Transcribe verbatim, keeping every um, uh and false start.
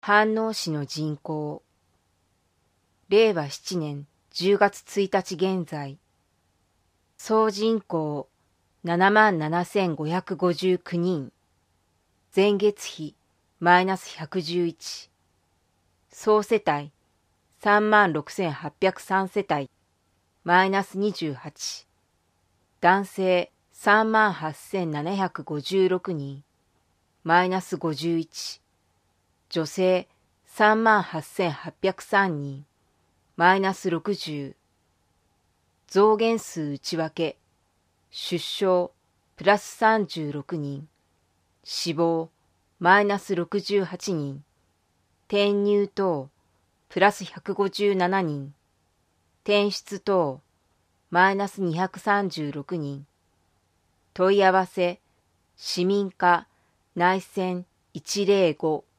飯能市の人口。れいわななねんじゅうがつついたち現在。総人口ななまんななせんごひゃくごじゅうきゅうにん。前月比マイナスひゃくじゅういち。総世帯さんまんろくせんはっぴゃくさん世帯。マイナスにじゅうはち。男性さんまんはっせんななひゃくごじゅうろくにん。マイナスごじゅういち。女性さんまんはっせんはっぴゃくさんにん。マイナスろくじゅう。増減数内訳。出生プラスさんじゅうろくにん。死亡マイナスろくじゅうはちにん。転入等プラスひゃくごじゅうななにん。転出等マイナスにひゃくさんじゅうろくにん。問い合わせ市民課内線いちぜろご